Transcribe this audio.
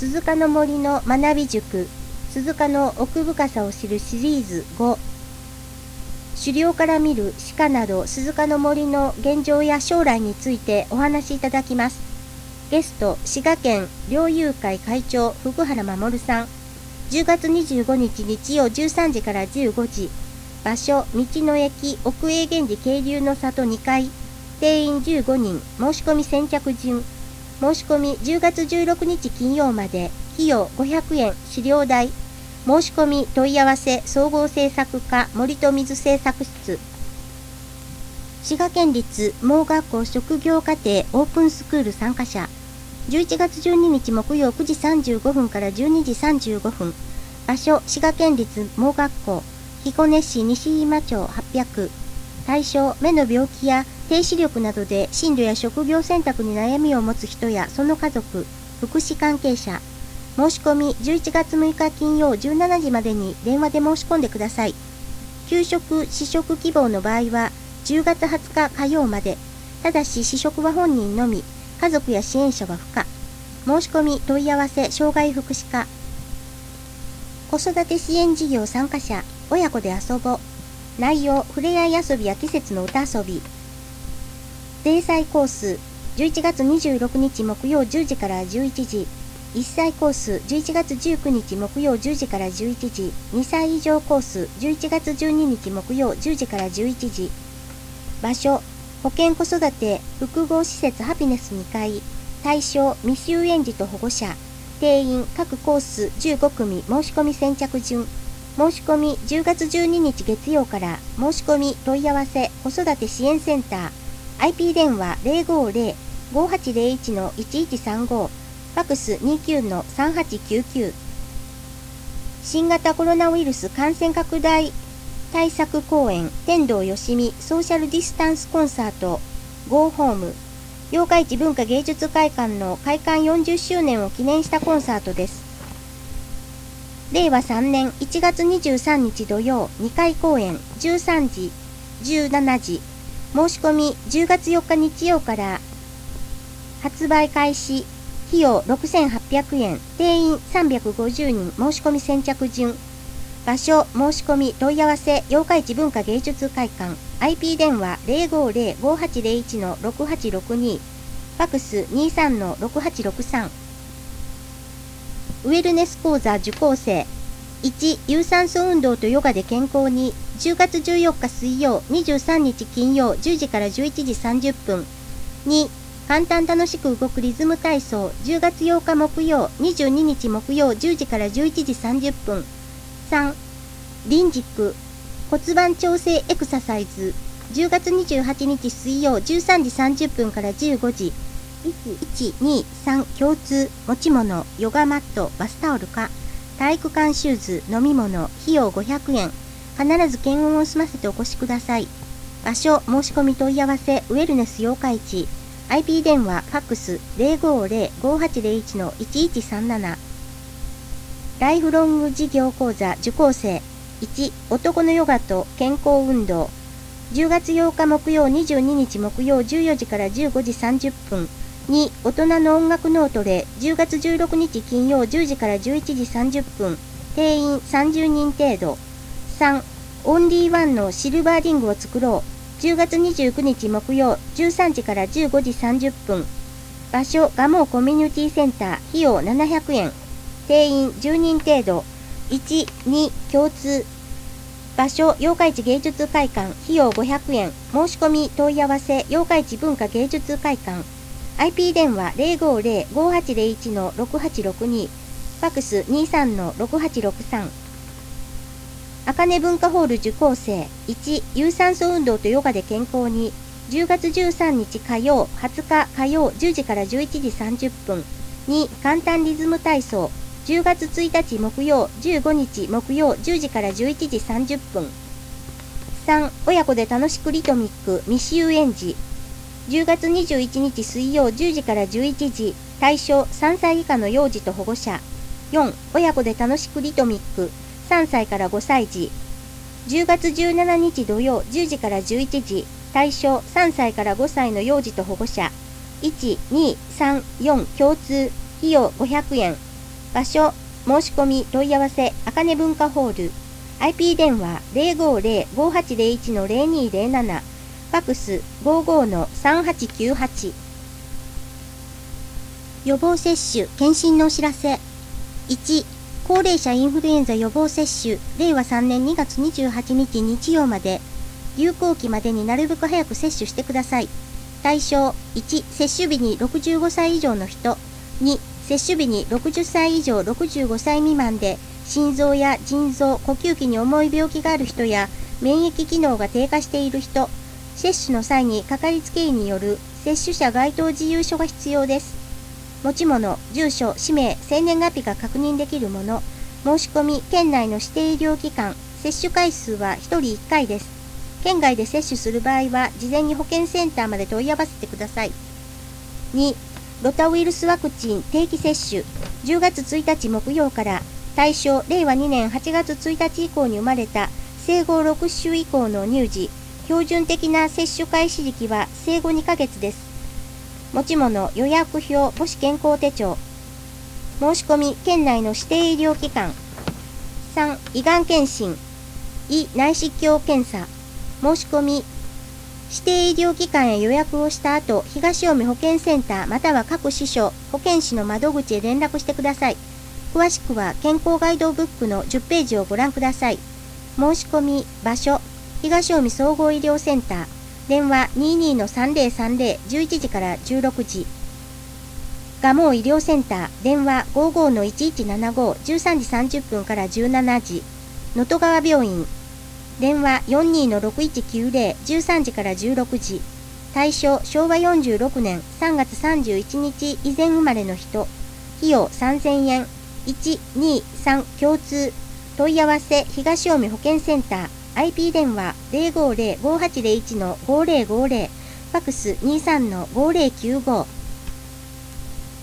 鈴鹿の森の学び塾、鈴鹿の奥深さを知るシリーズ5、狩猟から見る鹿など鈴鹿の森の現状や将来についてお話しいただきます。ゲスト、滋賀県猟友会会長福原守さん。10月25日日曜13時から15時。場所、道の駅奥永源寺渓流の里2階。定員15人。申し込み先着順。申し込み10月16日金曜まで。費用500円。飼料代。申し込み問い合わせ総合制作課森と水製作室。滋賀県立盲学校職業課程オープンスクール参加者。11月12日木曜9時35分から12時35分。場所、滋賀県立盲学校彦根市西今町800。対象、目の病気や低視力などで進路や職業選択に悩みを持つ人やその家族、福祉関係者。申し込み11月6日金曜17時までに電話で申し込んでください。給食・試食希望の場合は10月20日火曜まで。ただし試食は本人のみ。家族や支援者は不可。申し込み問い合わせ障害福祉課。子育て支援事業参加者、親子で遊ぼう。内容、ふれあい遊びや季節の歌遊び。0歳コース、11月26日木曜10時から11時。1歳コース、11月19日木曜10時から11時。2歳以上コース、11月12日木曜10時から11時。場所、保健子育て複合施設ハピネス2階。対象、未就園児と保護者。定員、各コース15組。申し込み先着順。申し込み10月12日月曜から。申し込み問い合わせ子育て支援センター。IP 電話 050-5801-1135。ファックス 29-3899。新型コロナウイルス感染拡大対策公演天童よしみソーシャルディスタンスコンサート Go Home。八日市文化芸術会館の開館40周年を記念したコンサートです。令和3年1月23日土曜2回公演13時、17時。申し込み10月4日日曜から発売開始。費用6800円。定員350人。申し込み先着順。場所、申し込み問い合わせ八日市文化芸術会館。IP 電話 050-5801-6862。ファックス 23-6863。ウェルネス講座受講生。1、有酸素運動とヨガで健康に。10月14日水曜、23日金曜10時から11時30分。2、簡単楽しく動くリズム体操。10月8日木曜、22日木曜10時から11時30分。3、リンジック骨盤調整エクササイズ。10月28日水曜13時30分から15時。1、2、3共通。持ち物、ヨガマット、バスタオルか。体育館シューズ、飲み物。費用500円。必ず検温を済ませてお越しください。場所、申し込み問い合わせウェルネス八日市。IP 電話、ファックス 050-5801-1137。ライフロング事業講座受講生。1、男のヨガと健康運動。10月8日木曜22日木曜14時から15時30分。2、大人の音楽脳トレ。10月16日金曜10時から11時30分。定員30人程度。3、オンリーワンのシルバーリングを作ろう。10月29日木曜13時から15時30分。場所、蒲生コミュニティセンター。費用700円。定員10人程度。1、2共通。場所、八日市芸術会館。費用500円。申し込み問い合わせ八日市文化芸術会館。IP 電話 050-5801-6862。ファックス 23-6863。あかね文化ホール受講生。1、有酸素運動とヨガで健康に。10月13日火曜、20日火曜10時から11時30分。2、簡単リズム体操。10月1日木曜、15日木曜10時から11時30分。3、親子で楽しくリトミック未就園児。10月21日水曜10時から11時。対象3歳以下の幼児と保護者。4、親子で楽しくリトミック3歳から5歳児。10月17日土曜10時から11時。対象3歳から5歳の幼児と保護者。1、2、3、4共通。費用500円。 場所、申し込み、問い合わせ、あかね文化ホール。IP 電話 050-5801-0207。ファクス 55-3898。予防接種、検診のお知らせ。1、高齢者インフルエンザ予防接種、令和3年2月28日日曜まで、流行期までになるべく早く接種してください。対象、1、接種日に65歳以上の人、2、接種日に60歳以上65歳未満で、心臓や腎臓、呼吸器に重い病気がある人や、免疫機能が低下している人、接種の際にかかりつけ医による接種者該当自由書が必要です。持ち物、住所、氏名、生年月日が確認できるもの、申し込み、県内の指定医療機関、接種回数は1人1回です。県外で接種する場合は、事前に保健センターまで問い合わせてください。2、ロタウイルスワクチン定期接種、10月1日木曜から、対象、令和2年8月1日以降に生まれた、生後6週以降の乳児、標準的な接種開始時期は生後2ヶ月です。持ち物、予約表、母子健康手帳。申し込み、県内の指定医療機関。3、胃がん検診、胃内視鏡検査。申し込み、指定医療機関へ予約をした後、東近江保健センターまたは各支所、保健師の窓口へ連絡してください。詳しくは健康ガイドブックの10ページをご覧ください。申し込み、場所、東近江総合医療センター。電話 22-3030 11時から16時。蒲生医療センター、電話 55-1175 13時30分から17時。能登川病院、電話 42-6190 13時から16時。対象、昭和46年3月31日以前生まれの人。費用3000円。1、2、3共通。問い合わせ、東近江保健センター。IP 電話 050-5801-5050。ファクス 23-5095。